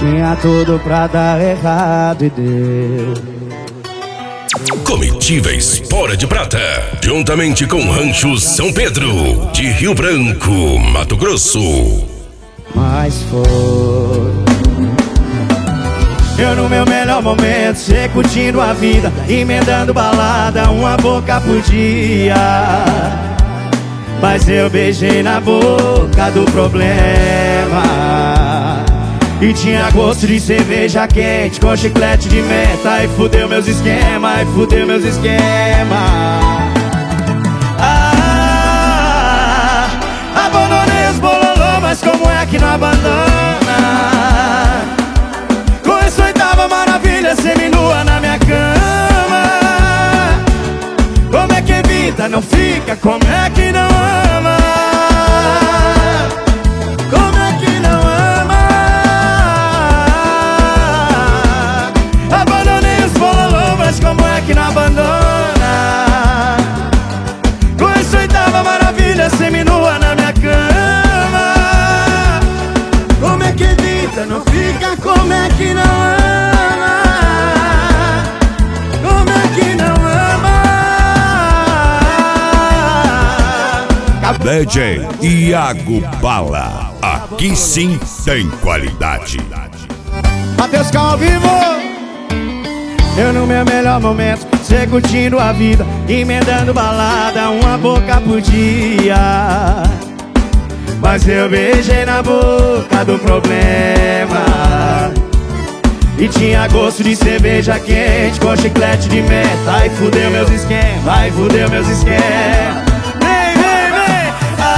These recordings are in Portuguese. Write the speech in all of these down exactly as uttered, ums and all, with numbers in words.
Tinha tudo pra dar errado e deu. Comitiva Espora de Prata, juntamente com Rancho São Pedro, de Rio Branco, Mato Grosso. Mas foi eu no meu melhor momento, cê curtindo a vida, emendando balada, uma boca por dia. Mas eu beijei na boca do problema e tinha gosto de cerveja quente com chiclete de menta. E fudeu meus esquemas, e fudeu meus esquemas. Ah, abandonei os bololô, mas como é que não abandona? Com essa oitava maravilha, seminua na minha cama. Como é que evita, não fica? Como é que não ama? Como é que não ama? Abandonei os bololô, mas como é que não abandona? Com essa oitava maravilha, seminua na minha cama. Como é que evita, não fica? Como é que não ama? Como é que não ama? D J Iago Bala, aqui sim tem qualidade. Matheus Cal ao vivo. Eu no meu melhor momento, cê curtindo a vida, emendando balada, uma boca por dia. Mas eu beijei na boca do problema e tinha gosto de cerveja quente com chiclete de menta. Ai, fudeu meus esquemas, ai, fudeu meus esquemas. Vem, vem, vem.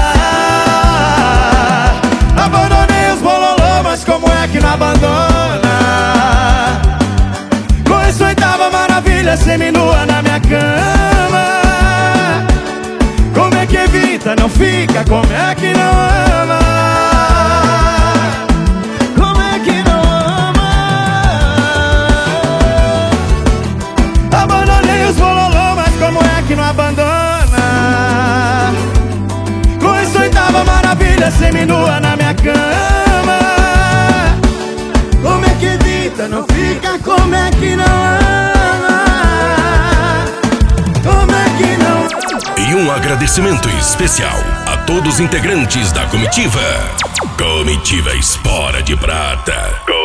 Ah, abandonei os bololô, mas como é que não abandona? Com essa oitava maravilha, seminua na minha cama. Como é que evita, não fica? Como é que não ama? Como é que não ama? Abandonei os bololô, mas como é que não abandona? Com essa oitava maravilha, seminua na minha cama. Como é que evita, não fica? Como é que não ama? Como é que não ama? E um agradecimento especial a todos os integrantes da comitiva. Comitiva Espora de Prata.